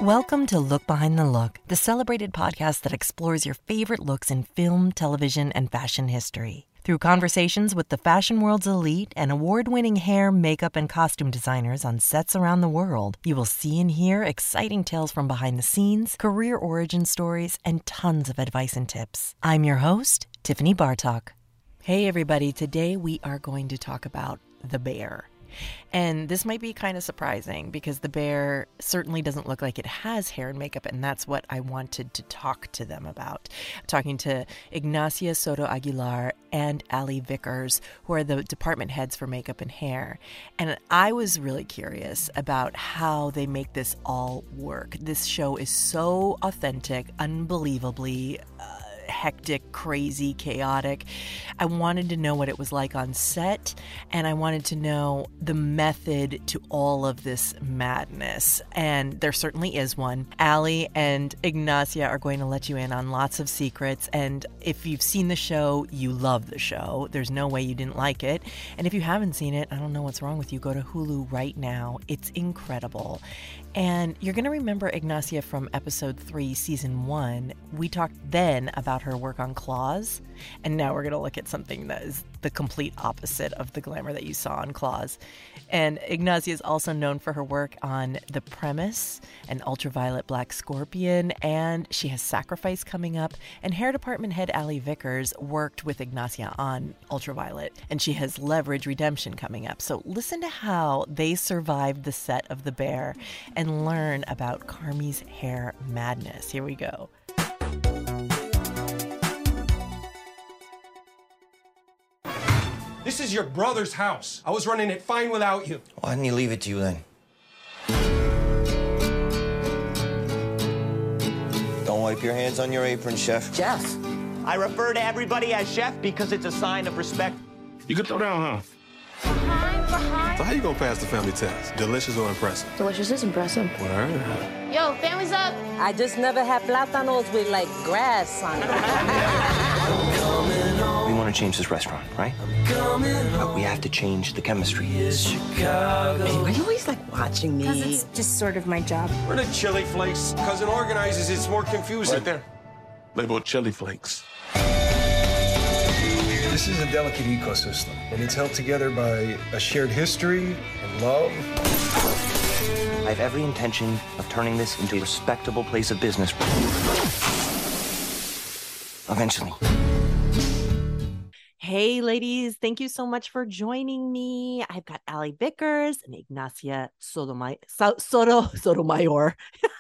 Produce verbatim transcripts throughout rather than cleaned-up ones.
Welcome to Look Behind the Look, the celebrated podcast that explores your favorite looks in film, television, and fashion history. Through conversations with the fashion world's elite and award-winning hair, makeup, and costume designers on sets around the world, you will see and hear exciting tales from behind the scenes, career origin stories, and tons of advice and tips. I'm your host, Tiffany Bartok. Hey everybody, today we are going to talk about The Bear. And this might be kind of surprising because The Bear certainly doesn't look like it has hair and makeup, and that's what I wanted to talk to them about. I'm talking to Ignacia Soto Aguilar and Ali Vickers, who are the department heads for makeup and hair. And I was really curious about how they make this all work. This show is so authentic, unbelievably uh, hectic, crazy, chaotic. I wanted to know what it was like on set, and I wanted to know the method to all of this madness. And there certainly is one. Ali and Ignacia are going to let you in on lots of secrets. And if you've seen the show, you love the show. There's no way you didn't like it. And if you haven't seen it, I don't know what's wrong with you. Go to Hulu right now. It's incredible. And you're going to remember Ignacia from episode three, season one. We talked then about her work on Claws, and now we're going to look at something that is the complete opposite of the glamour that you saw on Claws. And Ignacia is also known for her work on The Premise and Ultraviolet Black Scorpion, and she has Sacrifice coming up. And hair department head Ali Vickers worked with Ignacia on Ultraviolet, and she has Leverage Redemption coming up. So listen to how they survived the set of The Bear and learn about Carmi's hair madness. Here we go. This is your brother's house. I was running it fine without you. Why didn't he leave it to you then? Don't wipe your hands on your apron, chef. Chef. I refer to everybody as chef because it's a sign of respect. You can throw down, huh? Behind, behind. So how you gonna pass the family test? Delicious or impressive? Delicious is impressive. Word. Yo, family's up. I just never had plátanos with, like, grass on it. We want to change this restaurant, right? But we have to change the chemistry. Hey, why are you always, like, watching me? Because it's just sort of my job. We're the chili flakes. Cousin organizes, it's more confusing. Right there. Labeled chili flakes. This is a delicate ecosystem, and it's held together by a shared history and love. I have every intention of turning this into a respectable place of business. Eventually. Hey, ladies, thank you so much for joining me. I've got Ali Vickers and Ignacia Sotomayor. So- Soto Sotomayor.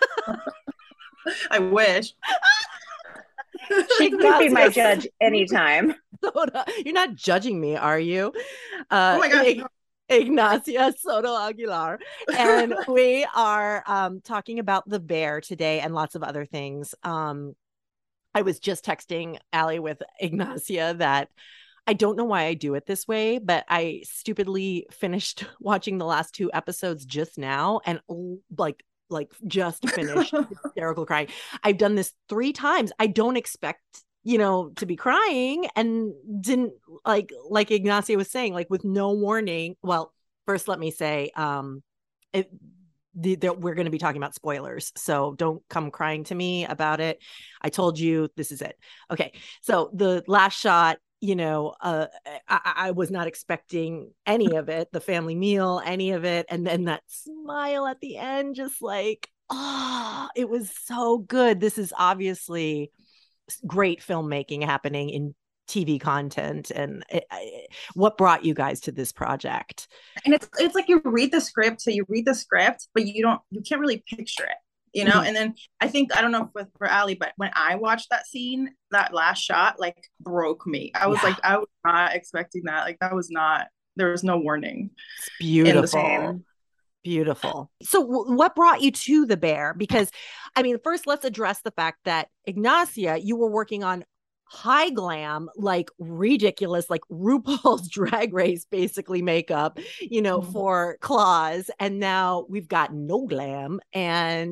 I wish. She can be my judge anytime. Soto. You're not judging me, are you? Uh, Oh my gosh. Ig- Ignacia Soto Aguilar. And we are um, talking about The Bear today and lots of other things. Um, I was just texting Ali with Ignacia that I don't know why I do it this way, but I stupidly finished watching the last two episodes just now and like like just finished hysterical crying. I've done this three times. I don't expect, you know, to be crying, and didn't like like Ignacia was saying, like with no warning. Well, first let me say um it The, the, we're going to be talking about spoilers, so don't come crying to me about it. I told you this is it. Okay, so the last shot, you know, uh, I, I was not expecting any of it, the family meal, any of it. And then that smile at the end, just like, oh, it was so good. This is obviously great filmmaking happening in T V content. And it, it, what brought you guys to this project? And it's it's like you read the script, so you read the script, but you don't you can't really picture it, you know. Mm-hmm. And then I think, I don't know if for Ali, but when I watched that scene, that last shot like broke me. I was yeah. like, I was not expecting that. Like that was not, there was no warning. It's beautiful. Beautiful. So w- what brought you to The Bear? Because I mean, first let's address the fact that Ignacia, you were working on high glam, like ridiculous, like RuPaul's Drag Race basically makeup, you know, mm-hmm. for Claws. And now we've got no glam. And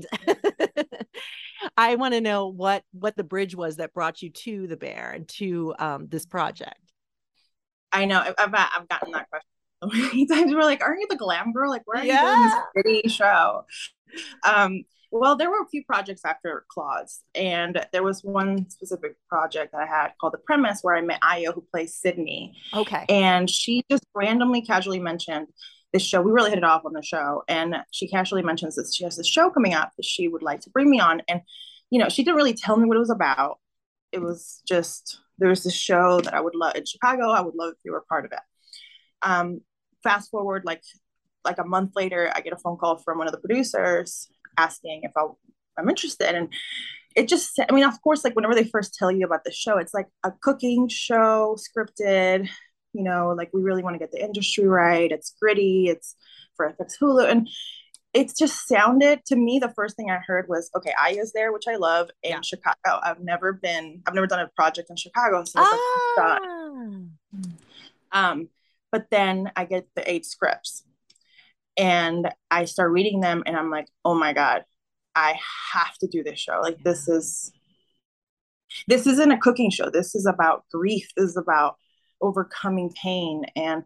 I want to know what what the bridge was that brought you to The Bear and to um, this project. I know I've I've gotten that question so many times. We're like, aren't you the glam girl? Like, where are yeah. you doing this pretty show? Um, Well, there were a few projects after Claws, and there was one specific project that I had called The Premise, where I met Ayo, who plays Sydney. Okay. And she just randomly, casually mentioned this show. We really hit it off on the show, and she casually mentions that she has this show coming up that she would like to bring me on. And you know, she didn't really tell me what it was about. It was just, there was this show that I would love in Chicago. I would love if you were part of it. Um, fast forward, like like a month later, I get a phone call from one of the producers asking if I, I'm interested. And it just, I mean, of course, like whenever they first tell you about the show, it's like a cooking show, scripted, you know, like we really want to get the industry right. It's gritty. It's for F X Hulu. And it just sounded to me, the first thing I heard was, okay, Aya's there, which I love, in yeah. Chicago. I've never been, I've never done a project in Chicago. So it's ah. like, um, but then I get the eight scripts and I start reading them and I'm like, oh my God, I have to do this show. Like, this is, this isn't a cooking show. This is about grief. This is about overcoming pain. And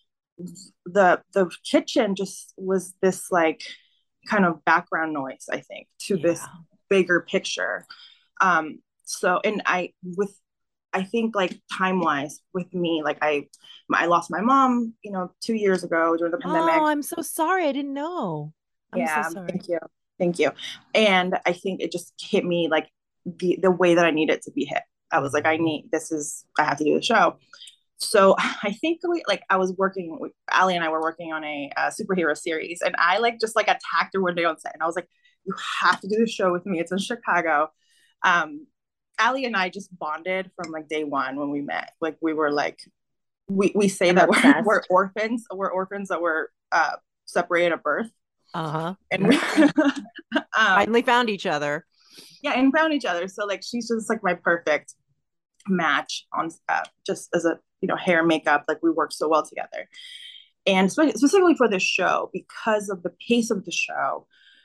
the the kitchen just was this like kind of background noise, I think, to yeah. this bigger picture. Um, so, and I, with, I think like time wise with me, like I, I lost my mom, you know, two years ago during the pandemic. Oh, I'm so sorry. I didn't know. I'm yeah, so sorry. Thank you. Thank you. And I think it just hit me like the, the way that I needed to be hit. I was like, I need, this is, I have to do the show. So I think we, like I was working with Ali and I were working on a, a superhero series, and I like just like attacked her one day on set, and I was like, you have to do the show with me. It's in Chicago. Um, Ali and I just bonded from like day one when we met. Like we were like, we, we say I'm that we're, we're orphans. We're orphans that were uh, separated at birth. Uh-huh. And we um, finally found each other. Yeah, and found each other. So like she's just like my perfect match on uh, just as a, you know, hair, makeup, like we work so well together. And spe- specifically for this show, because of the pace of the show,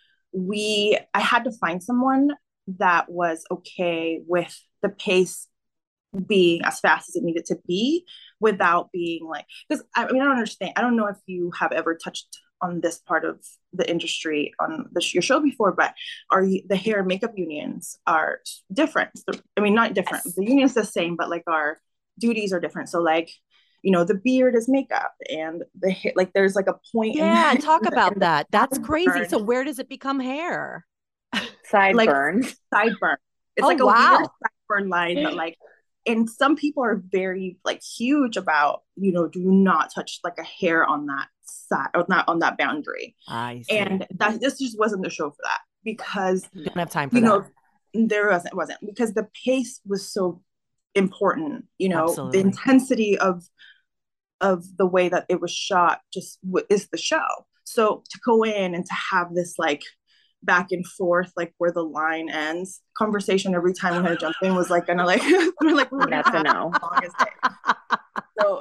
we, I had to find someone that was okay with the pace being as fast as it needed to be without being like, because I, I mean, I don't understand. I don't know if you have ever touched on this part of the industry on the, your show before, but are you, the hair and makeup unions are different. I mean, not different. Yes. The union's the same, but like our duties are different. So like, you know, the beard is makeup and the hair, like there's like a point. Yeah, in talk about that. That's crazy. So where does it become hair? Sideburn. Like, sideburn. It's oh, like a wow. weird sideburn line that like, and some people are very like huge about, you know, do not touch like a hair on that side or not on that boundary. I see. And that this just wasn't the show for that, because you don't have time for you that. know, there wasn't, it wasn't because the pace was so important, you know. Absolutely. The intensity of of the way that it was shot just w- is the show. So to go in and to have this like back and forth, like where the line ends conversation every time we had to jump in was like gonna like we're like we're that's a no. So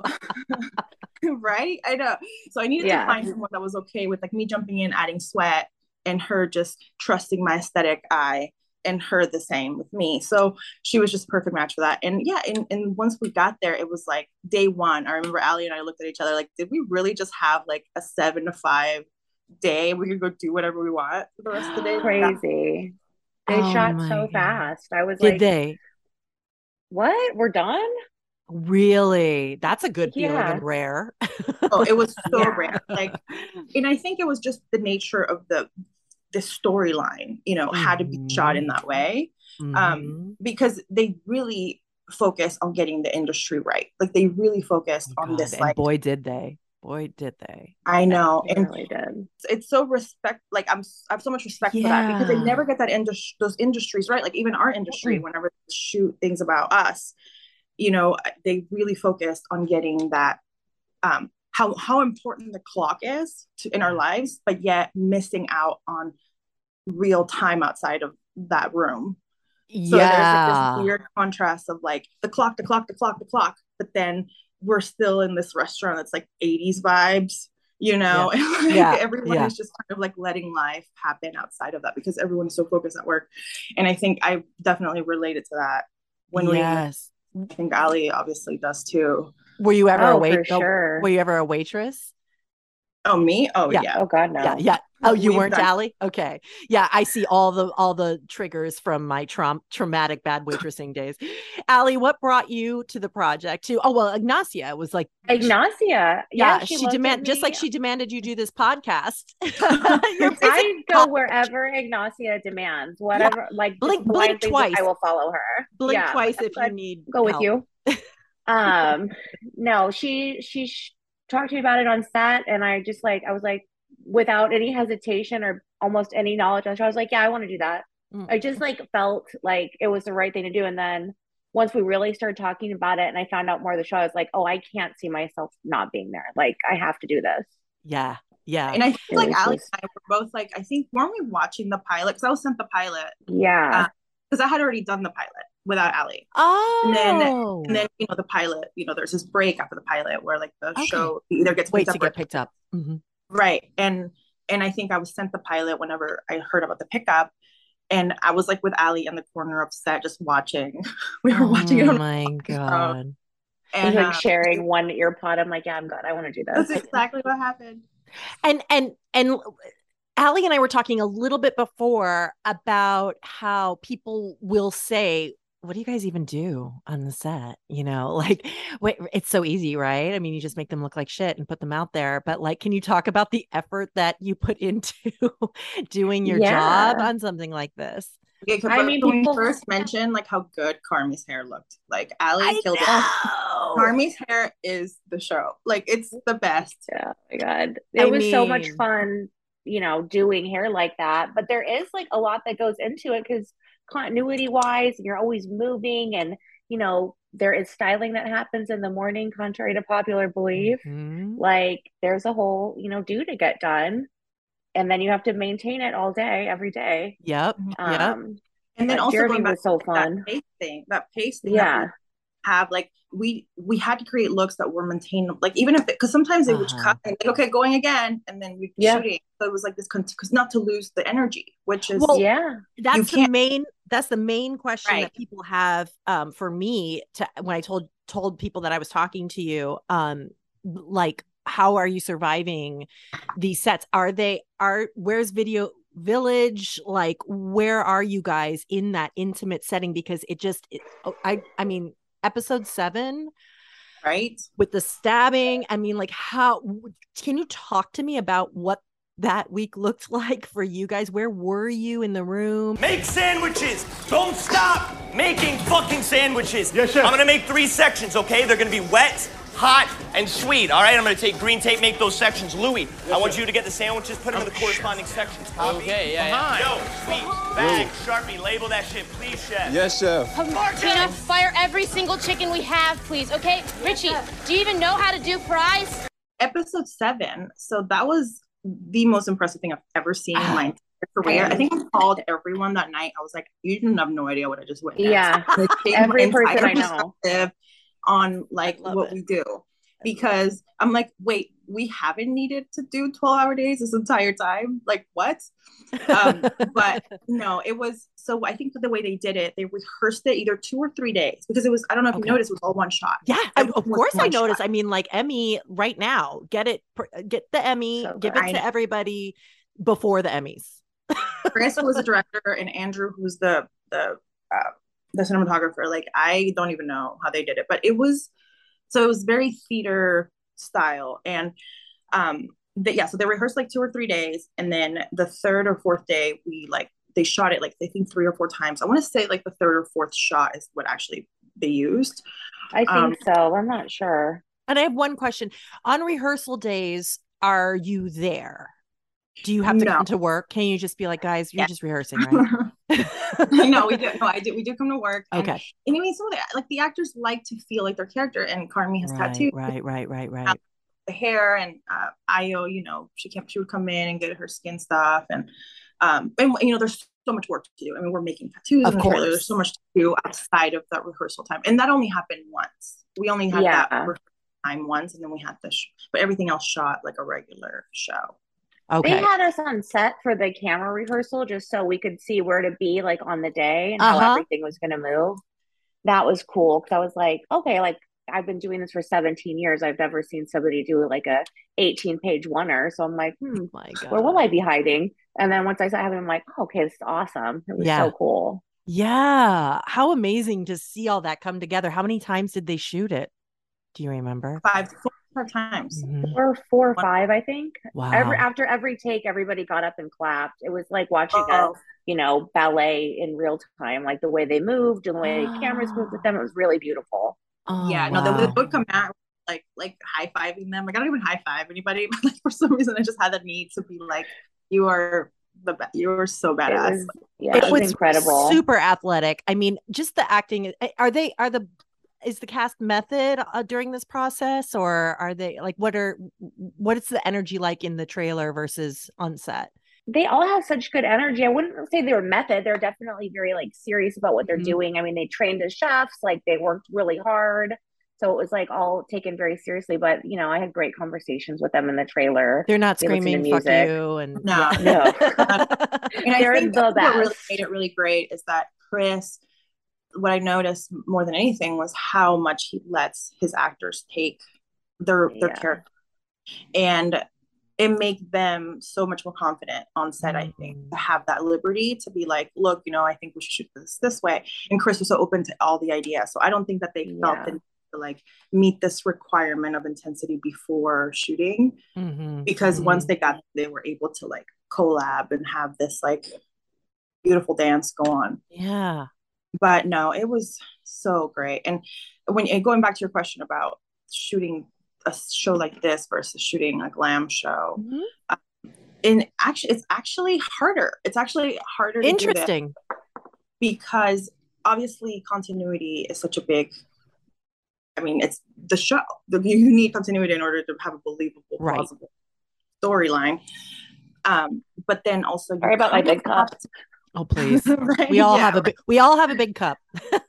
right, I know. So I needed yeah. to find someone that was okay with like me jumping in, adding sweat, and her just trusting my aesthetic eye, and her the same with me. So she was just a perfect match for that. And yeah, and, and once we got there, it was like day one. I remember Ali and I looked at each other like, did we really just have like a seven to five day? We could go do whatever we want for the rest of the day. Crazy. They oh shot so God. fast. I was did like, they? What? We're done? Really? That's a good feeling yeah. and rare. Oh, it was so yeah. rare. Like, and I think it was just the nature of the the storyline, you know, mm-hmm. had to be shot in that way. Mm-hmm. Um, because they really focus on getting the industry right. Like they really focused oh on God. this. And like, boy, did they. Boy, did they. I know. They and really did. It's so respect, like I'm, I have so much respect yeah. for that, because they never get that industry, those industries right. Like even our industry, mm-hmm. whenever they shoot things about us, you know, they really focused on getting that, um, how, how important the clock is to, in our lives, but yet missing out on real time outside of that room. So yeah. there's like this weird contrast of like the clock, the clock, the clock, the clock, but then we're still in this restaurant that's like eighties vibes, you know. Yeah. And like yeah. everyone yeah. is just kind of like letting life happen outside of that, because everyone is so focused at work. And I think I definitely related to that when yes. we I think Ali obviously does too. Were you ever oh, a wait for sure. were you ever a waitress? Oh, me? Oh, yeah. yeah. Oh, God, no. Yeah, yeah. Oh, you We've weren't, done- Allie? Okay. Yeah, I see all the all the triggers from my traum- traumatic bad waitressing days. Allie, what brought you to the project? To oh well, Ignacia was like Ignacia. Yeah, yeah, she, she, looked demand at just like me. she demanded you do this podcast. You're I basically go wherever Ignacia demands, whatever. Like Blink- just blink blindly, twice. I will follow her. blink Yeah, twice I'm if good. you need Go with help. you. um, no, she she sh- talked to me about it on set, and I just like I was like, without any hesitation or almost any knowledge on the show, I was like, yeah, I want to do that. Mm. I just like felt like it was the right thing to do, and then once we really started talking about it, and I found out more of the show, I was like, oh, I can't see myself not being there. Like, I have to do this. Yeah, yeah. And I think It like was Alex just- and I were both like, I think weren't we watching the pilot? Because I was sent the pilot Yeah. because I had already done the pilot without Allie. Oh, And then, and then you know the pilot, you know, there's this break after the pilot where like the Okay. show either gets wait picked to up or get picked up. Mhm. right. And and I think I was sent the pilot whenever I heard about the pickup, and I was like with Allie in the corner upset, just watching. We were watching it Oh on my god. and like uh, sharing one ear pod. I'm like, yeah, I'm good. I want to do this. that's exactly what happened. And and and Allie and I were talking a little bit before about how people will say, what do you guys even do on the set? You know, like, wait, it's so easy, right? I mean, you just make them look like shit and put them out there. But like, can you talk about the effort that you put into doing your Yeah. job on something like this? Okay, 'cause I when mean, we people- first mentioned like how good Carmi's hair looked. Like Allie I killed it. know. Carmi's hair is the show. Like it's the best. Yeah, oh my God. It I was so much mean- fun, you know, doing hair like that. But there is like a lot that goes into it because continuity wise, you're always moving, and you know, there is styling that happens in the morning, contrary to popular belief. Mhm. Like there's a whole, you know, do to get done. And then you have to maintain it all day, every day. Yep. Yep. Um, And then but also Jeremy going back was so to fun. that pace thing, that pace thing. Yeah. That we have like we we had to create looks that were maintained. Like even if because sometimes they would Uh-huh. cut and like, okay, going again, and then we'd be Yeah. shooting. So it was like this because not to lose the energy, which is Well, Yeah. That's the can't- main that's the main question Right. that people have um for me to when I told told people that I was talking to you, um like, how are you surviving these sets? Are they are where's Video Village? Like, where are you guys in that intimate setting? Because it just it, oh, I I mean, episode seven right. with the stabbing, I mean, like, how can you talk to me about what that week looked like for you guys? Where were you in the room? Make sandwiches. Don't stop making fucking sandwiches. Yes, chef. I'm gonna make three sections, okay? They're gonna be wet, hot, and sweet. All right, I'm gonna take green tape, make those sections. Louis, I want you to get the sandwiches, put them in the corresponding sections. Copy? Okay, yeah, yeah. Yo, sweet, bag, Sharpie, label that shit, please, chef. Yes, chef. Tina, fire every single chicken we have, please. Okay, Richie, do you even know how to do fries? Episode seven. So that was the most impressive thing I've ever seen in my entire career. I think I called everyone that night. I was like, you didn't have no idea what I just witnessed. Yeah. Like, take Every my person entire I know. perspective on like love what it. we do. Because I'm like, wait, we haven't needed to do twelve hour days this entire time. Like what? Um, but no, it was so I think the way they did it, they rehearsed it either two or three days because it was, I don't know if Okay. you noticed, it was all one shot. Yeah, I, of Everything was course I one noticed. shot. I mean, like, Emmy right now, get it, pr- get the Emmy, So give good. it I to know. everybody before the Emmys. Chris was the director and Andrew who's the the uh, the cinematographer. Like I don't even know how they did it, but it was so it was very theater style. And um the, yeah, so they rehearsed like two or three days, and then the third or fourth day we like they shot it like I think three or four times. I want to say like the third or fourth shot is what actually they used. I think Um, so. I'm not sure. And I have one question. On rehearsal days, are you there? Do you have to No. come to work? Can you just be like, guys, you're Yeah. just rehearsing, right? no, we did. No, I did. We do come to work. And, Okay. and I mean, some of the like the actors like to feel like their character, and Carmi has Right, tattoos. right, right, right, right. The hair, and uh Io, you know, she came she would come in and get her skin stuff, and um and you know there's so much work to do. I mean, we're making tattoos Of in the trailer. course. There's so much to do outside of that rehearsal time, and that only happened once. We only had Yeah. that rehearsal time once, and then we had the sh- but everything else shot like a regular show. Okay. They had us on set for the camera rehearsal just so we could see where to be like on the day and how Uh-huh. everything was going to move. That was cool because I was like, okay, like I've been doing this for seventeen years. I've never seen somebody do like a eighteen page oneer. So I'm like, hmm, Oh my God. where will I be hiding? And then once I saw him, I'm like, oh, okay, this is awesome. It was Yeah. so cool. Yeah. How amazing to see all that come together. How many times did they shoot it? Do you remember? Five, four, five times. Mhm. Or four or five, I think. Wow. Every after every take, everybody got up and clapped. It was like watching a Oh. you know ballet in real time, like the way they moved and the way cameras moved with them. It was really beautiful. Oh, yeah, no, wow. they would come out like like high fiving them. Like I don't even high five anybody, but like for some reason I just had the need to be like, you are the be- you are so badass. It was, yeah, it, It was, was incredible. super athletic. I mean, just the acting. Are they, are the, is the cast method uh, during this process, or are they like, what are, what is the energy like in the trailer versus on set? They all have such good energy. I wouldn't say they were method. They're definitely very like serious about what they're Mhm. doing. I mean, they trained as chefs, like they worked really hard. So it was like all taken very seriously. But you know, I had great conversations with them in the trailer. They're not They listened to screaming "fuck music. you" and No. yeah. No. And I They're think the what really best. made it really great is that Chris, what I noticed more than anything was how much he lets his actors take their their Yeah. character, and it makes them so much more confident on set. I think Mhm. to have that liberty to be like, look, you know, I think we should shoot this this way. And Chris was so open to all the ideas, so I don't think that they felt Yeah. the need to like meet this requirement of intensity before shooting, Mhm. because Mhm. once they got, they were able to like collab and have this like beautiful dance go on. Yeah. But no, it was so great. And when and going back to your question about shooting a show like this versus shooting a glam show, Mhm. uh, and actually, it's actually harder. It's actually harder to do this Interesting. because obviously continuity is such a big. I mean, it's the show. The, you need continuity in order to have a believable, Right. plausible storyline. Um, but then also, you Sorry about my kind of big cup. have to- Oh, please. Right? We all Yeah, have a big, we all have a big cup.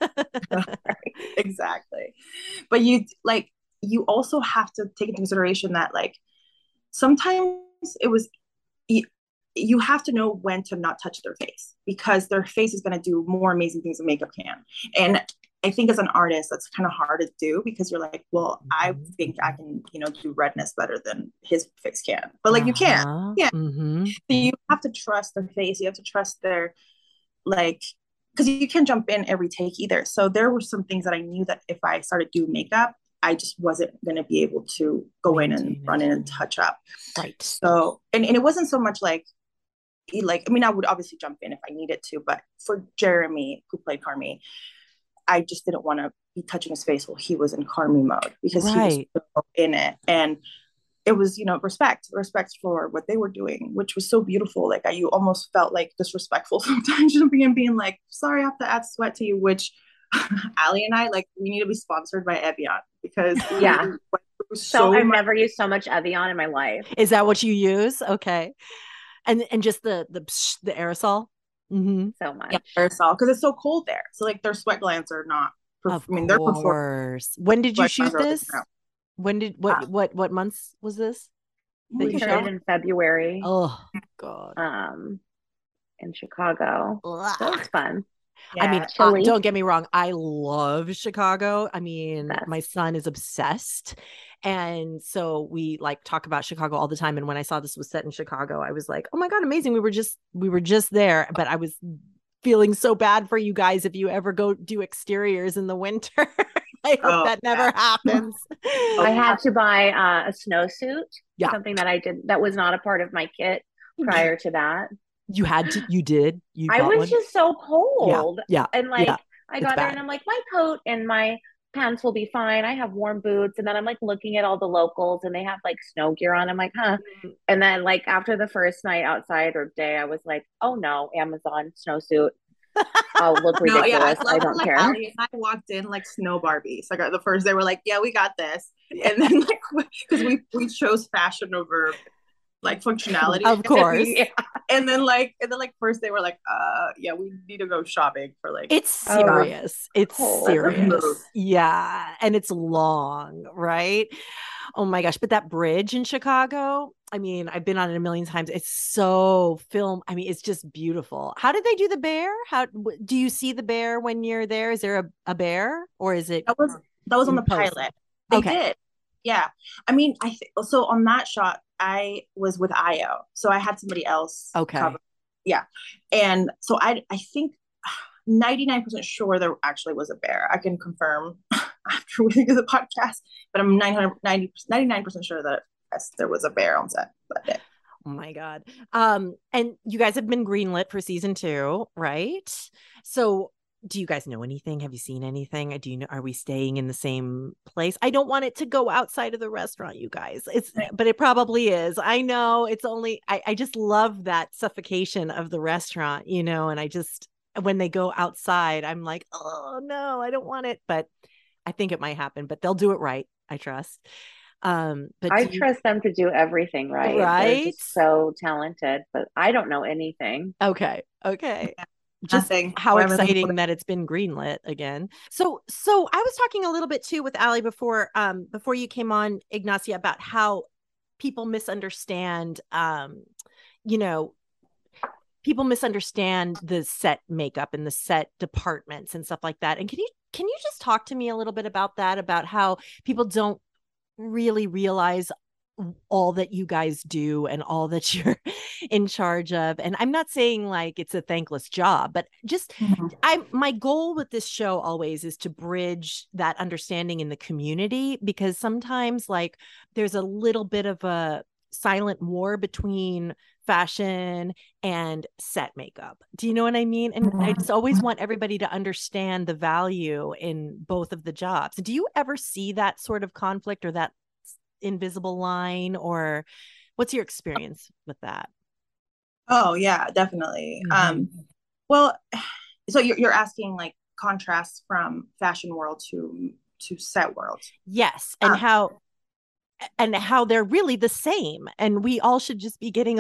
exactly. But you like you also have to take into consideration that like sometimes it was you, you have to know when to not touch their face, because their face is going to do more amazing things than makeup can. And I think as an artist that's kind of hard to do, because you're like, well, I think I can, you know, do redness better than his face can, but like you can't. Uh-huh. Yeah. Mhm. So you have to trust their face. You have to trust their, like, because you can't jump in every take either. So there were some things that I knew that if I started doing makeup, I just wasn't going to be able to go in and Maintain it. run in and touch up. Right. So, and, and it wasn't so much like, like, I mean, I would obviously jump in if I needed to, but for Jeremy, who played Carmi, I just didn't want to be touching his face while he was in Carmi mode, because Right. he was so in it. And it was, you know, respect, respect for what they were doing, which was so beautiful. Like I, you almost felt like disrespectful sometimes, jumping in being like, sorry, I have to add sweat to you, which Ali and I, like, we need to be sponsored by Evian, because Yeah. we went through So, so I've much. never used so much Evian in my life. Is that what you use? Okay. And and just the the psh, the aerosol. Mm-hmm. So much. Yeah, aerosol, because it's so cold there. So like their sweat glands are not. Perf- Of I mean, they're performing. course. When did you Sweat shoot glands are this? different. When did what Uh, what what months was this? that We you started shot? in February, Oh God. um, in Chicago. So it Ugh. was fun. I mean, Yeah. uh, Chilly. don't get me wrong. I love Chicago. I mean, Best. my son is obsessed. And so we like talk about Chicago all the time. And when I saw this was set in Chicago, I was like, oh my God, amazing. We were just, we were just there. But I was feeling so bad for you guys if you ever go do exteriors in the winter. I hope Oh, that never yeah. happens. I had to buy uh, a snowsuit, Yeah. something that I did that was not a part of my kit prior to that. You had to, you did. You I got was one? just so cold. Yeah. And like yeah. I It's got there bad. and I'm like, my coat and my pants will be fine. I have warm boots. And then I'm like looking at all the locals and they have like snow gear on. I'm like, huh. And then like after the first night outside or day, I was like, oh no, Amazon snowsuit. I'll look No, ridiculous. yeah, I, I, love don't like care. Ali and I walked in like snow Barbies. Like the first day, we're like, yeah, we got this, and then like because we we chose fashion over like functionality, Of course. Yeah. And then like and then like first day, we're like, uh, yeah, we need to go shopping for like. It's Oh, serious. It's cold. serious. Yeah. And it's long, right? Oh my gosh. But that bridge in Chicago, I mean, I've been on it a million times. It's so film. I mean, it's just beautiful. How did they do the bear? How w- do you see the bear when you're there? Is there a, a bear or is it? That was That was on in the post? pilot. They Okay. did. Yeah. I mean, I th- so on that shot, I was with Io, so I had somebody else Okay. cover. Yeah. And so I I think ninety-nine percent sure there actually was a bear. I can confirm after we do the podcast, but I'm nine hundred ninety ninety-nine percent sure that yes, there was a bear on set that day. Oh my God. Um, and you guys have been greenlit for season two, right? So do you guys know anything? Have you seen anything? Do you know, are we staying in the same place? I don't want it to go outside of the restaurant, you guys. It's, but it probably is. I know it's only, I, I just love that suffocation of the restaurant, you know, and I just, when they go outside, I'm like, oh no, I don't want it, but I think it might happen, but they'll do it right. I trust. Um, but I you, trust them to do everything right. Right? They're just so talented, but I don't know anything. Okay. Okay. Just Nothing. how Whatever they- exciting that it's been greenlit again. So, so I was talking a little bit too with Ali before, um, before you came on, Ignacia, about how people misunderstand, um, you know, people misunderstand the set makeup and the set departments and stuff like that. And can you, can you just talk to me a little bit about that, about how people don't really realize all that you guys do and all that you're in charge of? And I'm not saying like it's a thankless job, but just mm-hmm. I my goal with this show always is to bridge that understanding in the community, because sometimes like there's a little bit of a silent war between fashion and set makeup. Do you know what I mean? And mm-hmm. I just always want everybody to understand the value in both of the jobs. Do you ever see that sort of conflict or that invisible line, or what's your experience with that? Oh yeah, definitely. Mm-hmm. Um, well, so you're you're asking like contrasts from fashion world to to set world. Yes, and um, how and how they're really the same, and we all should just be getting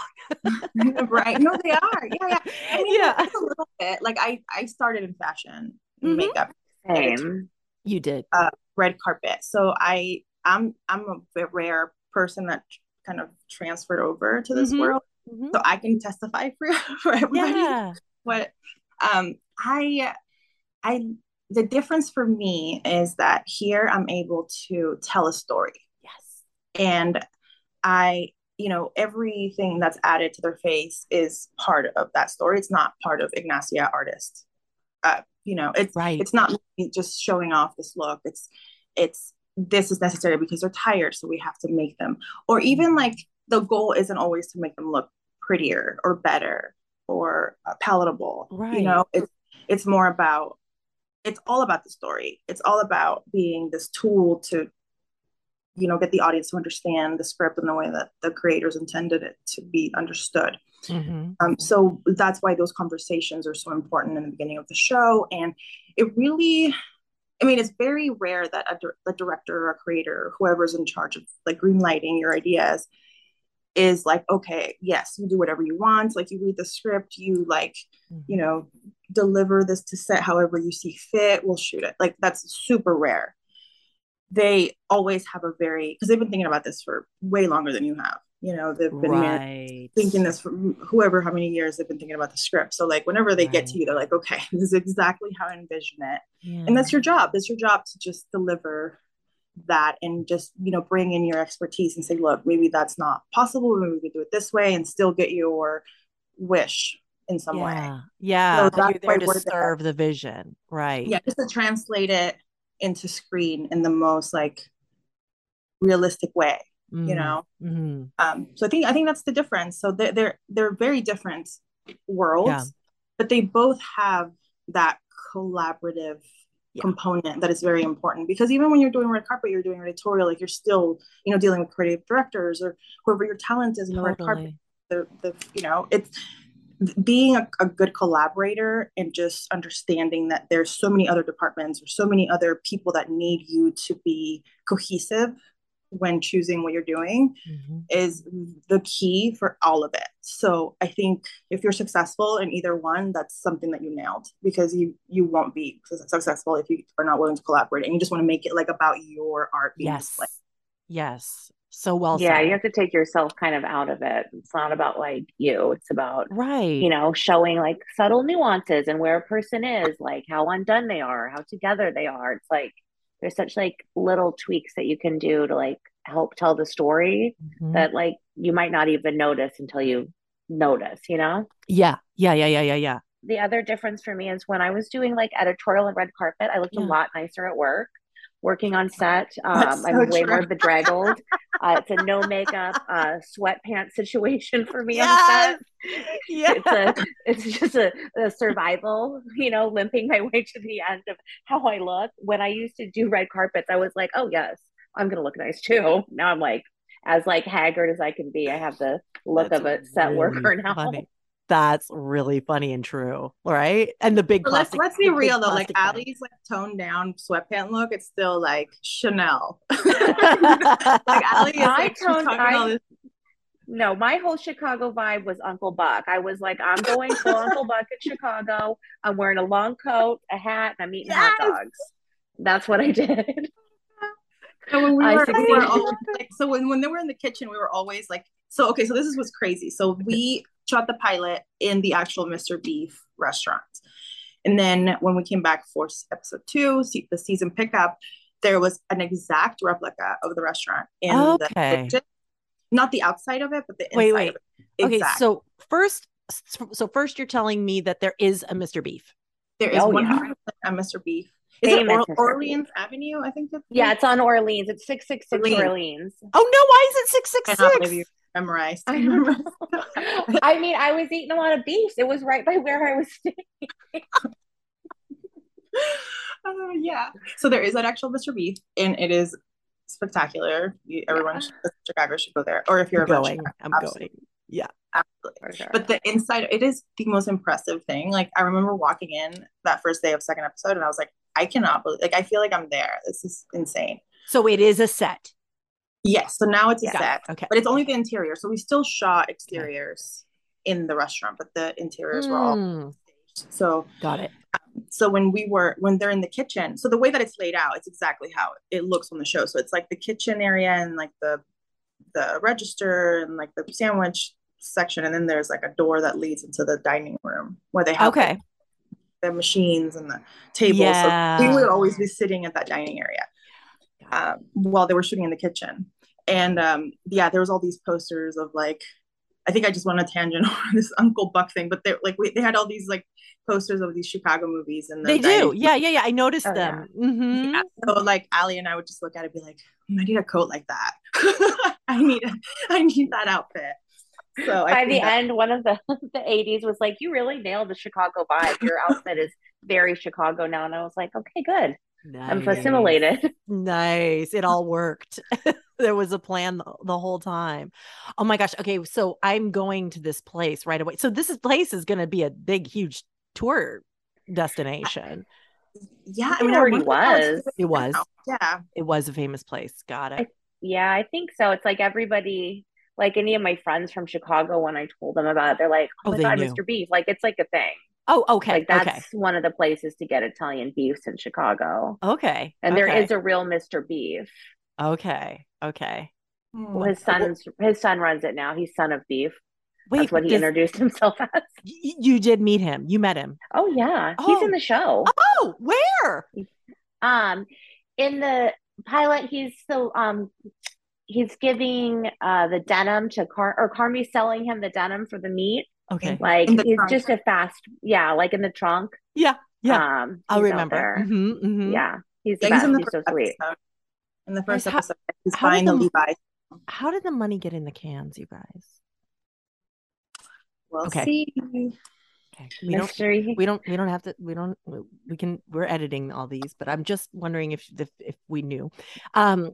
along. Right? No, they are. Yeah, yeah. I mean, yeah, a little bit. Like I I started in fashion mm-hmm. makeup. Same. You did. Uh, red carpet. So I I'm I'm a bit rare person that kind of transferred over to this mm-hmm. world, mm-hmm. so I can testify for for everybody. Yeah. But um, I I the difference for me is that here I'm able to tell a story. Yes. And I, you know, everything that's added to their face is part of that story. It's not part of Ignacia artist. Uh, you know, it's right. It's not just showing off this look. It's it's this is necessary because they're tired, so we have to make them. Or even like the goal isn't always to make them look prettier or better or uh, palatable. Right. You know, it's it's more about, it's all about the story. It's all about being this tool to, you know, get the audience to understand the script in the way that the creators intended it to be understood. Mm-hmm. Um, so that's why those conversations are so important in the beginning of the show. And it really, I mean, it's very rare that a, a director or a creator, or whoever's in charge of like green lighting your ideas, is like, okay, yes, you do whatever you want. Like you read the script, you like, mm-hmm. you know, deliver this to set however you see fit. We'll shoot it. Like that's super rare. They always have a very, because they've been thinking about this for way longer than you have. You know, they've been right. thinking this for whoever, how many years they've been thinking about the script. So like whenever they right. get to you, they're like, okay, this is exactly how I envision it. Yeah. And that's your job. It's your job to just deliver that and just, you know, bring in your expertise and say, look, maybe that's not possible. Maybe we could do it this way and still get your wish in some yeah. way. Yeah. So you're there to serve there. the vision. Right. Yeah. Just to translate it into screen in the most like realistic way. Mm-hmm. You know, mm-hmm. um, so I think I think that's the difference. So they're they're, they're very different worlds, yeah. but they both have that collaborative yeah. component that is very important. Because even when you're doing red carpet, you're doing editorial, like you're still, you know, dealing with creative directors or whoever your talent is in the totally. red carpet. The the you know, it's being a, a good collaborator and just understanding that there's so many other departments or so many other people that need you to be cohesive when choosing what you're doing mm-hmm. is the key for all of it. So I think if you're successful in either one, that's something that you nailed, because you you won't be successful if you are not willing to collaborate and you just want to make it like about your art being yes displayed. Yes, so well yeah said. You have to take yourself kind of out of it. It's not about like you, it's about right you know, showing like subtle nuances and where a person is, like how undone they are, how together they are. It's like there's such like little tweaks that you can do to like help tell the story mm-hmm. that like you might not even notice until you notice, you know? Yeah. Yeah. Yeah. Yeah. Yeah. Yeah. The other difference for me is when I was doing like editorial and red carpet, I looked yeah. a lot nicer at work. Working on set, um, so I'm way true. more bedraggled. Uh, it's a no makeup, uh, sweatpants situation for me yes! on set. Yeah, it's a, it's just a, a survival. You know, limping my way to the end of how I look. When I used to do red carpets, I was like, oh yes, I'm gonna look nice too. Now I'm like, as like haggard as I can be. I have the look That's of a set really worker now. Funny. That's really funny and true, right? And the big so let's let's be real though. Like Allie's like toned down sweatpant look, it's still like Chanel. Like Allie is like toned, I, this- no, my whole Chicago vibe was Uncle Buck. I was like, I'm going full Uncle Buck in Chicago. I'm wearing a long coat, a hat, and I'm eating yes! hot dogs. That's what I did. So when we were, we were always, like, so when, when they were in the kitchen, we were always like, so okay, so this is what's crazy. So we shot the pilot in the actual Mister Beef restaurant. And then when we came back for episode two, the season pickup, there was an exact replica of the restaurant in okay. the kitchen. Not the outside of it, but the inside wait, wait. of it. Okay, so first, so first you're telling me that there is a Mister Beef. There is oh, one hundred percent yeah. a Mister Beef. Is Famous it or- Orleans Avenue? I think it's yeah, it's on Orleans. It's six six six Orleans. Oh no, why is it six six six? Memorized. I, I mean, I was eating a lot of beef. It was right by where I was staying. uh, yeah. So there is an actual Mister Beef, and it is spectacular. You, everyone, yeah. should, Chicago should go there. Or if you're I'm going, Chicago, I'm absolutely. going. Yeah, absolutely. Sure. But the inside, it is the most impressive thing. Like I remember walking in that first day of second episode, and I was like, I cannot believe. Like I feel like I'm there. This is insane. So it is a set. Yes, so now it's a yeah. set, okay. but it's only the interior. So we still shot exteriors okay. in the restaurant, but the interiors mm. were all staged. So got it. Um, so when we were when they're in the kitchen, so the way that it's laid out, it's exactly how it looks on the show. So it's like the kitchen area and like the the register and like the sandwich section, and then there's like a door that leads into the dining room where they have okay. the, the machines and the tables. Yeah. So we would always be sitting at that dining area. Um, while they were shooting in the kitchen. And um, yeah, there was all these posters of like, I think I just went on a tangent on this Uncle Buck thing, but they like we, they had all these like posters of these Chicago movies. And the they do. Yeah, yeah, yeah. I noticed oh, them. Yeah. Mm-hmm. Yeah. So like Allie and I would just look at it and be like, I need a coat like that. I need, I need that outfit. So by the that- end, one of the the eighties was like, you really nailed the Chicago vibe. Your outfit is very Chicago now. And I was like, okay, good. Nice. I'm assimilated. Nice. It all worked. There was a plan the, the whole time. Oh my gosh. Okay. So I'm going to this place right away. So this is, place is going to be a big, huge tour destination. Yeah. I mean, it already was. It was. Yeah. It was a famous place. Got it. I, yeah. I think so. It's like everybody, like any of my friends from Chicago, when I told them about it, they're like, oh, oh my God, knew. Mister Beef. Like, it's like a thing. Oh, okay. Like that's okay. one of the places to get Italian beefs in Chicago. Okay. And okay. there is a real Mister Beef. Okay. Okay. Well, his son's his son runs it now. He's Son of Beef. Wait, that's what he does, introduced himself as. Y- you did meet him. You met him. Oh yeah. Oh. He's in the show. Oh, where? Um in the pilot, he's the um he's giving uh the denim to Car or Carmi's selling him the denim for the meat. Okay. Like he's trunk. just a fast, yeah, like in the trunk. Yeah. Yeah. Um, I'll remember. Mm-hmm, mm-hmm. Yeah. He's yeah, the he's best. in the He's so sweet. Episode. In the first how, episode, he's buying the, the Levi's. How did the money get in the cans, you guys? We'll okay. see. Okay. We Mystery. don't we don't we don't have to we don't we can we're editing all these, but I'm just wondering if if, if we knew. Um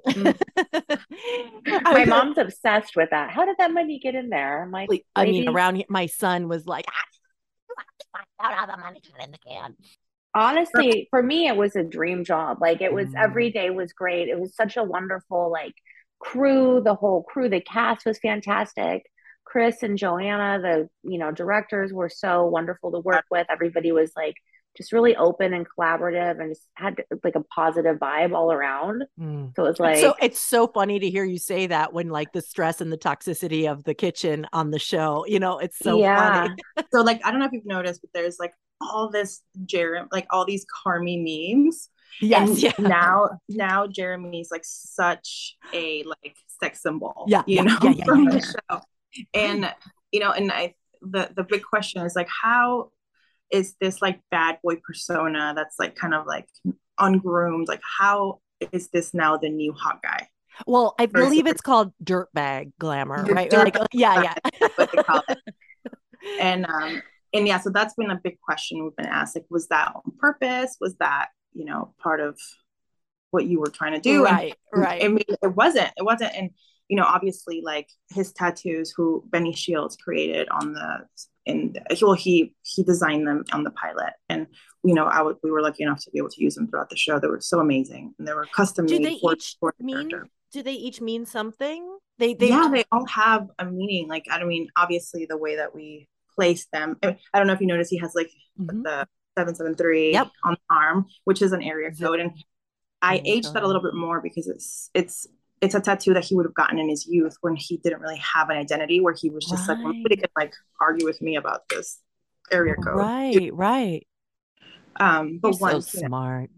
my mom's obsessed with that. How did that money get in there? I'm like, I maybe... mean, around here, my son was like, ah, you have to find out how the money got in the can. Honestly, for me, it was a dream job. Like it was mm. every day was great. It was such a wonderful like crew. The whole crew, the cast was fantastic. Chris and Joanna, the you know directors, were so wonderful to work with. Everybody was like just really open and collaborative, and just had like a positive vibe all around. Mm. So it's like so it's so funny to hear you say that when like the stress and the toxicity of the kitchen on the show. You know, it's so yeah. funny. So like I don't know if you've noticed, but there's like all this Jeremy, like all these Carmi memes. Yes, and yeah. now now Jeremy's like such a like sex symbol, yeah, you yeah, know, yeah, yeah, from yeah, the yeah. show. And you know, and I the the big question is like, how is this like bad boy persona that's like kind of like ungroomed? Like, how is this now the new hot guy? Well, I Versus- believe it's called dirtbag glamour, The right? dirt Like, yeah, yeah. That's what they call it. And um, and yeah, so that's been a big question we've been asked. Like, was that on purpose? Was that, you know, part of what you were trying to do? Right, and, right. I mean, it wasn't. It wasn't. And you know, obviously, like his tattoos, who Benny Shields created on the, and well, he he designed them on the pilot, and you know, I would we were lucky enough to be able to use them throughout the show. They were so amazing, and they were custom Do made they for, each for the mean? character. Do they each mean something? They, they, yeah, they all have a meaning. Like, I mean, obviously, the way that we place them. I, mean, I don't know if you noticed, he has like Mhm. the seven seven three Yep. on the arm, which is an area Zip. code, and I Yeah, aged that a little bit more because it's it's it's a tattoo that he would have gotten in his youth when he didn't really have an identity, where he was just like, well, nobody Right. could like argue with me about this area code. Right, right. Um, but You're so once you know, smart.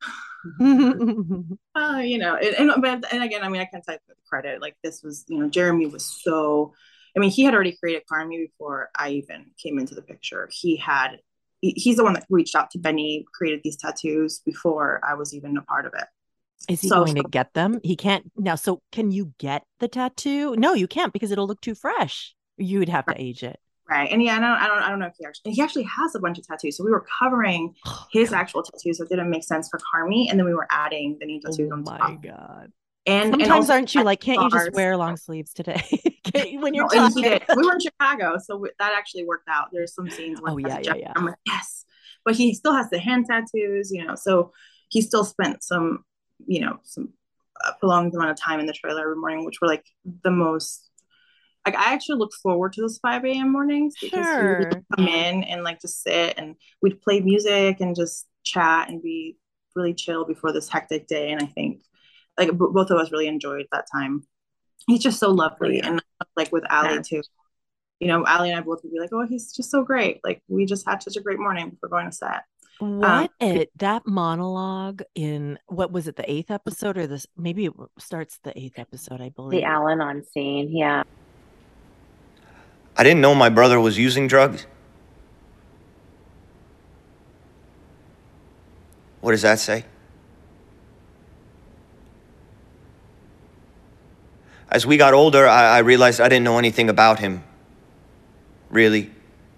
uh, you know, and, and but and again, I mean, I can't take the credit. Like this was, you know, Jeremy was so. I mean, he had already created Carmi before I even came into the picture. He had, he, he's the one that reached out to Benny, created these tattoos before I was even a part of it. Is he So- going to get them? He can't now. So can you get the tattoo? No, you can't because it'll look too fresh. You would have to age it. Right. And yeah, I don't, I don't, I don't know if he actually, he actually has a bunch of tattoos. So we were covering his actual tattoos that didn't make sense for Carmi, and then we were adding the new tattoos Oh on my top. god. And and Sometimes also aren't you like, can't you just stars. wear long sleeves today? Can't you- when you're No, and he talking. did. We were in Chicago, so we, that actually worked out. There's some scenes where Oh, he has yeah, a yeah, jacket. yeah. I'm like, yes, but he still has the hand tattoos, you know. So he still spent some, you know, some a prolonged amount of time in the trailer every morning, which were like the most. Like I actually look forward to those five a.m. mornings because he would Sure. just come in and like just sit and we'd play music and just chat and be really chill before this hectic day. And I think like b- both of us really enjoyed that time. He's just so lovely, Yeah. and like with Ali Yeah. too. You know, Ali and I both would be like, "Oh, he's just so great! Like we just had such a great morning before going to set." What it that monologue in what was it, the eighth episode or this maybe it starts the eighth episode, I believe. The Al-Anon scene, yeah. I didn't know my brother was using drugs. What does that say? As we got older, I, I realized I didn't know anything about him. Really.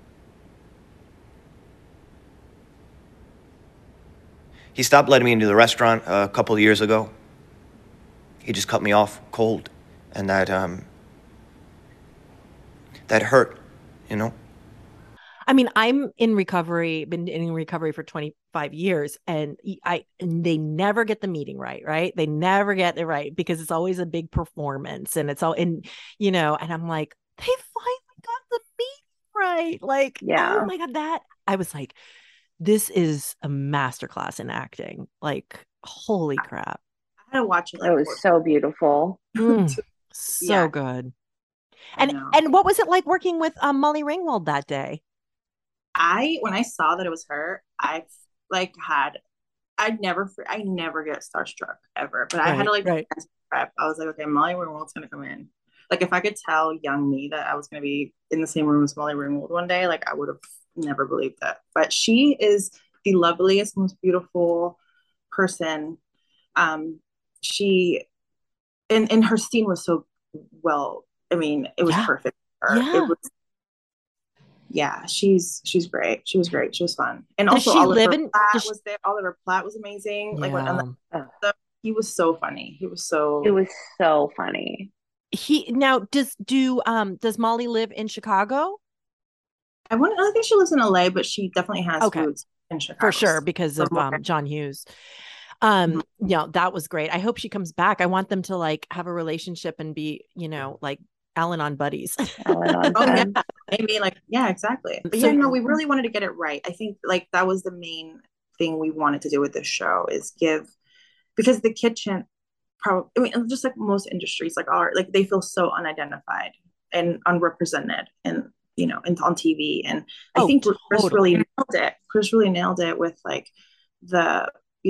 He stopped letting me into the restaurant a couple of years ago. He just cut me off cold. And that, um, that hurt, you know? I mean, I'm in recovery, been in recovery for twenty-five years, and I and they never get the meeting right, right? They never get it right because it's always a big performance, and it's all and you know, and I'm like, they finally got the meeting right. Like, Yeah. oh my god, that I was like, this is a masterclass in acting. Like, holy crap. I had to watch it. Like, It was so beautiful. Mm, so Yeah. good. I And know. and what was it like working with um, Molly Ringwald that day? I when I saw that it was her, I like had I'd never I never get starstruck ever, but I had to Right, like right. prep. I was like, okay, Molly Ringwald's gonna come in. Like if I could tell young me that I was gonna be in the same room as Molly Ringwald one day, like I would have never believed that. But she is the loveliest, most beautiful person. Um, she and and her scene was so well. I mean, it was Yeah. perfect for her. Yeah. It was. Yeah, she's she's great. She was great. She was fun, and Does also she Oliver live in- Platt does she- was there. Oliver Platt was amazing. Like when Yeah. on the, the, he was so funny. He was so. It was so funny. He now does do um does Molly live in Chicago? I want. I think she lives in L A, but she definitely has Okay. roots in Chicago For sure, because of somewhere. um John Hughes. Um, Mhm. yeah, that was great. I hope she comes back. I want them to like have a relationship and be, you know, like Al-Anon buddies. Al-Anon Oh yeah, friend. maybe like yeah, exactly. But So- yeah, no, we really wanted to get it right. I think like that was the main thing we wanted to do with this show is give because the kitchen probably I mean just like most industries like art like they feel so unidentified and unrepresented and you know and on T V and I Oh, think Chris totally. really nailed it. Chris really nailed it with like the you know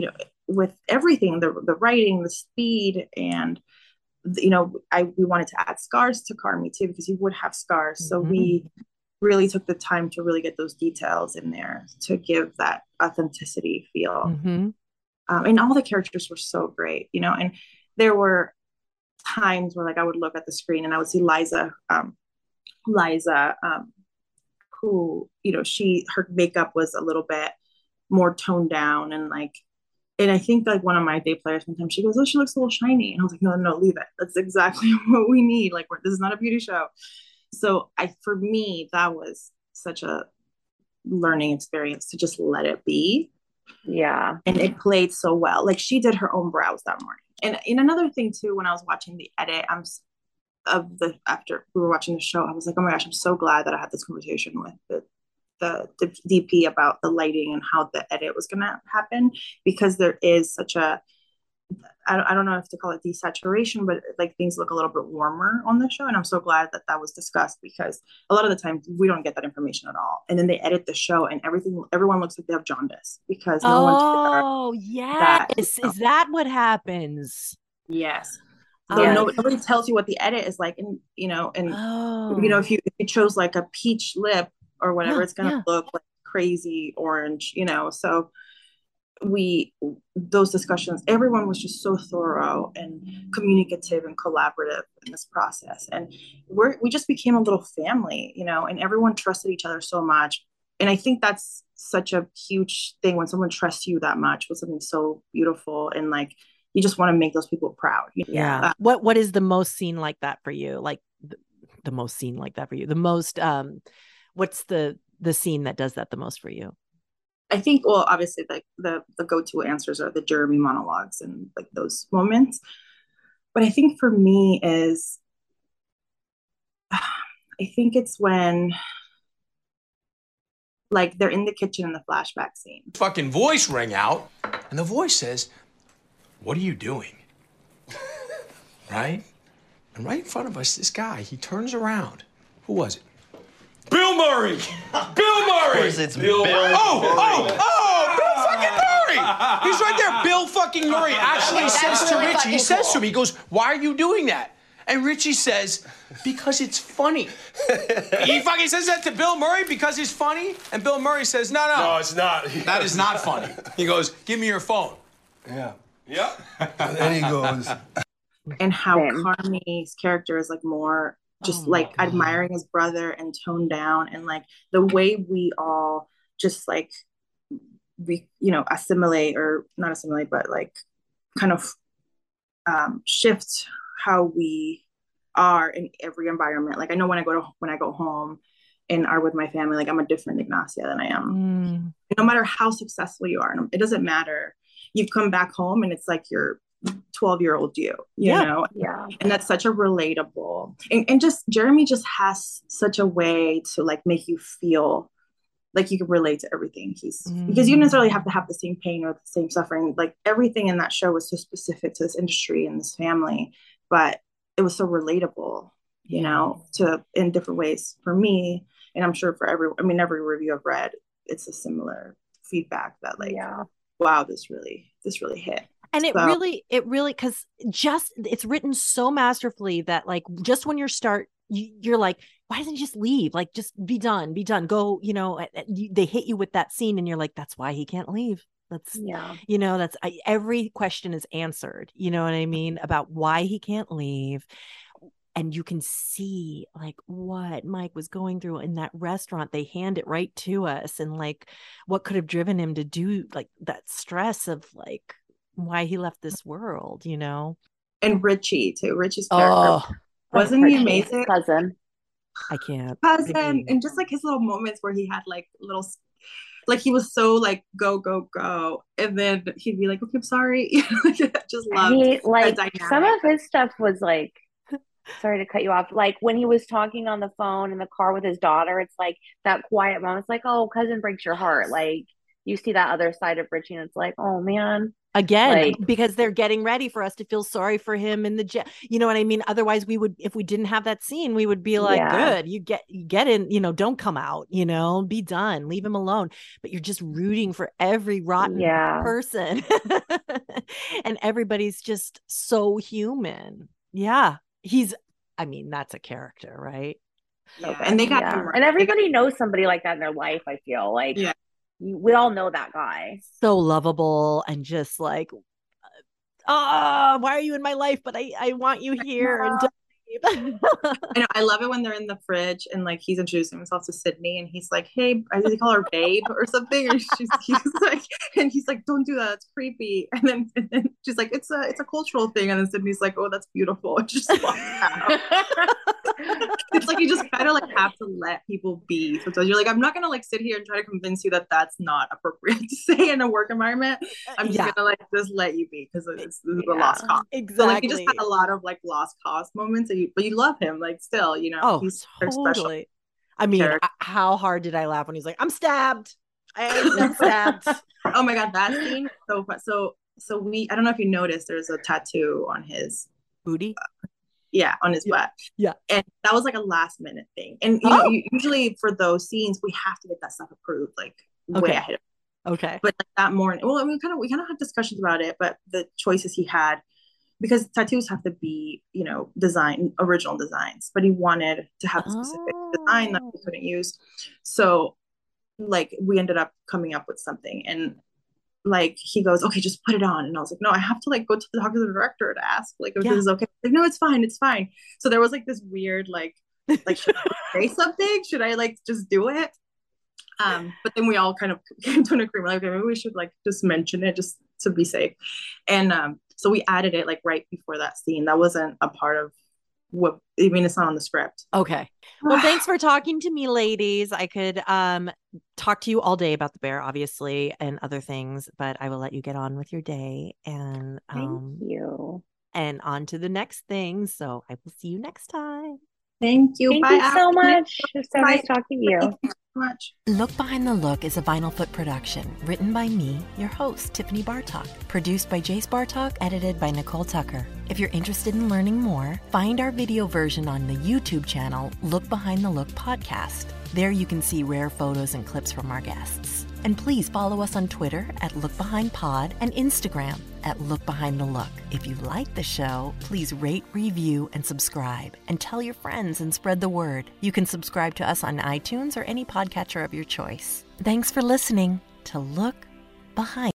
with everything, the the writing, the speed, and you know, I we wanted to add scars to Carmy too, because he would have scars. So mm-hmm. we really took the time to really get those details in there to give that authenticity feel. Mm-hmm. Um, and all the characters were so great, you know, and there were times where like I would look at the screen and I would see Liza, um, Liza, um, who, you know, she, her makeup was a little bit more toned down, and like, and I think like one of my day players sometimes she goes, oh, she looks a little shiny. And I was like, no, no, leave it. That's exactly what we need. Like, we're, this is not a beauty show. So I, for me, that was such a learning experience to just let it be. Yeah. And it played so well. Like, she did her own brows that morning. And in another thing too, when I was watching the edit, I'm of the, after we were watching the show, I was like, oh my gosh, I'm so glad that I had this conversation with the, the, the D P about the lighting and how the edit was going to happen, because there is such a, I don't, I don't know if to call it desaturation, but like things look a little bit warmer on the show. And I'm so glad that that was discussed, because a lot of the time we don't get that information at all. And then they edit the show and everything, everyone looks like they have jaundice because no oh, one yes. That, you know. Is that what happens? Yes. So yes. nobody, nobody tells you what the edit is like. And, you know, and, oh. you know, if you, if you chose like a peach lip or whatever, yeah, it's going to yeah. look like crazy orange, you know, so we, those discussions, everyone was just so thorough and communicative and collaborative in this process. And we're, we just became a little family, you know, and everyone trusted each other so much. And I think that's such a huge thing when someone trusts you that much with something so beautiful, and like, you just want to make those people proud. You know? Yeah. Uh, what, what is the most scene like that for you? Like the, the most scene like that for you, the most, um, what's the, the scene that does that the most for you? I think, well, obviously, like the, the go-to answers are the Jeremy monologues and like those moments. But I think for me is, I think it's when, like, they're in the kitchen in the flashback scene. Fucking voice rang out, and the voice says, "What are you doing?" Right? And right in front of us, this guy, he turns around. Who was it? Bill Murray! Bill Murray! Of course it's Bill, Bill Murray. Oh, oh, oh, Bill fucking Murray! He's right there. Bill fucking Murray actually says to really Richie, he says cool. to me, he goes, "Why are you doing that?" And Richie says, "Because it's funny." He fucking says that to Bill Murray because he's funny, and Bill Murray says, no, no. No, it's not. That is not funny. He goes, "Give me your phone." Yeah. Yep. And then he goes. And how Carmy's character is like more just oh like God. admiring his brother and toned down, and like the way we all just like we you know assimilate or not assimilate but like kind of um shift how we are in every environment. Like I know when I go to when I go home and are with my family, like I'm a different Ignacia than I am. Mm. No matter how successful you are, it doesn't matter. You've come back home and it's like you're twelve year old you, you yeah. know? Yeah. And that's such a relatable, and, and just Jeremy just has such a way to like make you feel like you can relate to everything he's, mm. because you don't necessarily have to have the same pain or the same suffering. Like everything in that show was so specific to this industry and this family, but it was so relatable, you yeah. know, to in different ways for me. And I'm sure for every, I mean, every review I've read, it's a similar feedback that like, yeah. wow, this really, this really hit. And it so, really, it really, because just it's written so masterfully that like just when you start, you, you're like, why doesn't he just leave? Like, just be done, be done. Go, you know, you, they hit you with that scene and you're like, that's why he can't leave. That's, yeah, you know, that's I, every question is answered. You know what I mean? About why he can't leave. And you can see like what Mike was going through in that restaurant. They hand it right to us, and like what could have driven him to do like that stress of like why he left this world, you know. And Richie too. Richie's character. Oh, wasn't he amazing? Cousin. I can't. Cousin. I mean, and just like his little moments where he had like little, like he was so like go go go, and then he'd be like, "Okay, I'm sorry." Just love. He, like some of his stuff was like. Sorry to cut you off. Like when he was talking on the phone in the car with his daughter, it's like that quiet moment. It's like, oh, cousin breaks your heart. Like, you see that other side of Richie and it's like, oh man. Again, like, because they're getting ready for us to feel sorry for him in the jet. You know what I mean? Otherwise we would, if we didn't have that scene, we would be like, Yeah. good, you get, you get in, you know, don't come out, you know, be done, leave him alone. But you're just rooting for every rotten Yeah. person. And everybody's just so human. Yeah. He's, I mean, that's a character, right? so Yeah. And they got yeah. him right. And everybody knows somebody like that in their life, I feel like. Yeah. We all know that guy. So lovable and just like, oh, why are you in my life? But I, I want you here. And don't leave. I know. I love it when they're in the fridge and like he's introducing himself to Sydney and he's like, hey, I think they call her babe or something. And she's he's like, and he's like, don't do that. It's creepy. And then, and then she's like, it's a it's a cultural thing. And then Sydney's like, oh, that's beautiful. And just walks out. It's like you just kind of like have to let people be. Sometimes you're like, I'm not gonna like sit here and try to convince you that that's not appropriate to say in a work environment. I'm just Yeah. gonna like just let you be because it's, it's Yeah. a lost cause. Exactly. So like you just had a lot of like lost cause moments, and you, but you love him like still, you know. Oh, he's very special. totally. I mean, character. h- how hard did I laugh when he's like, I'm stabbed. I'm stabbed. Oh my god, that scene so fun. So so we I don't know if you noticed there's a tattoo on his Booty. yeah on his butt. Yeah. And that was like a last minute thing. And you know, Oh. you, usually for those scenes we have to get that stuff approved like way Okay. ahead of Okay. But like that morning, well, I mean, kind of, we kind of had discussions about it, but the choices he had, because tattoos have to be, you know, design, original designs, but he wanted to have a specific Oh. design that we couldn't use. So, like, we ended up coming up with something, and like he goes, okay, just put it on, and I was like, no, I have to like go to the talk to the director to ask, like, if Yeah. this is okay. Like, no, it's fine, it's fine. So there was like this weird, like, like, should I say something? Should I like just do it? Um, but then we all kind of came to an agreement, like, okay, maybe we should like just mention it just to be safe. And um, so we added it like right before that scene. That wasn't a part of what, I mean, it's not on the script. Okay. Well, thanks for talking to me, ladies. I could um talk to you all day about the bear, obviously, and other things, but I will let you get on with your day and um Thank you. and on to the next thing. So I will see you next time. Thank you. Thank Bye, you so Ashley. much. It was so Bye. nice talking to you. Thank you so much. Look Behind the Look is a Vinyl Foot production, written by me, your host, Tiffany Bartok, produced by Jace Bartok, edited by Nicole Tucker. If you're interested in learning more, find our video version on the YouTube channel, Look Behind the Look Podcast. There you can see rare photos and clips from our guests. And please follow us on Twitter at Look Behind Pod and Instagram at Look Behind the Look. If you like the show, please rate, review, and subscribe. And tell your friends and spread the word. You can subscribe to us on iTunes or any podcatcher of your choice. Thanks for listening to Look Behind.